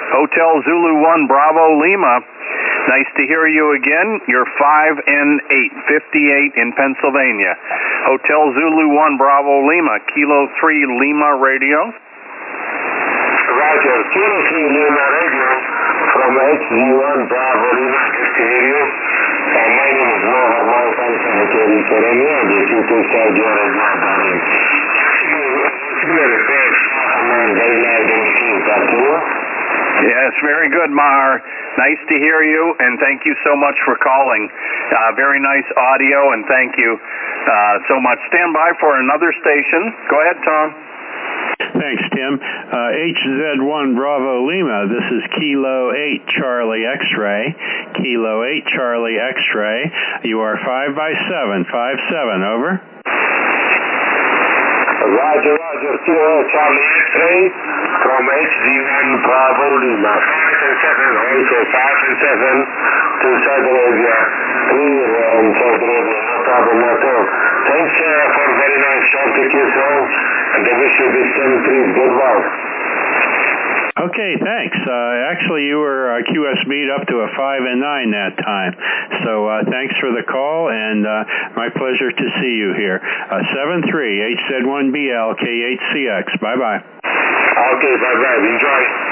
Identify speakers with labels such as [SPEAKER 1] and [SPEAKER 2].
[SPEAKER 1] Hotel Zulu 1 Bravo Lima. Nice to hear you again. You're 5 and 8, 58 in Pennsylvania. Hotel Zulu 1 Bravo Lima, Kilo 3 Lima Radio.
[SPEAKER 2] Roger, Kilo 3 Lima Radio from HZ1 Bravo Lima. Good to hear you. My name is Mohan Malkan from Hotel Serenia. The Super Saudi Arabia, darling. Very loud in the team. Back to you.
[SPEAKER 1] Yes, very good, Mahar. Nice to hear you, and thank you so much for calling. Very nice audio, and thank you so much. Stand by for another station. Go ahead, Tom.
[SPEAKER 3] Thanks, Tim. HZ1 Bravo Lima, this is Kilo 8 Charlie X-Ray. Kilo 8 Charlie X-Ray. You are 5 by 7, 5-7, over.
[SPEAKER 2] Roger, Kilo Charlie X-Ray from HZ1 Bravo Lima. 5 and 7, also 5 and 7 to Saudi Arabia. Clear on Saudi Arabia, no problem at all. Thanks for a very nice show. Take care, and I wish you this treat. Goodbye.
[SPEAKER 3] Okay, thanks. Actually, you were QSB'd up to a 5 and 9 that time. So thanks for the call, and my pleasure to see you here. 73 HZ1BL K8CX. Bye-bye.
[SPEAKER 2] Okay, bye-bye. Enjoy.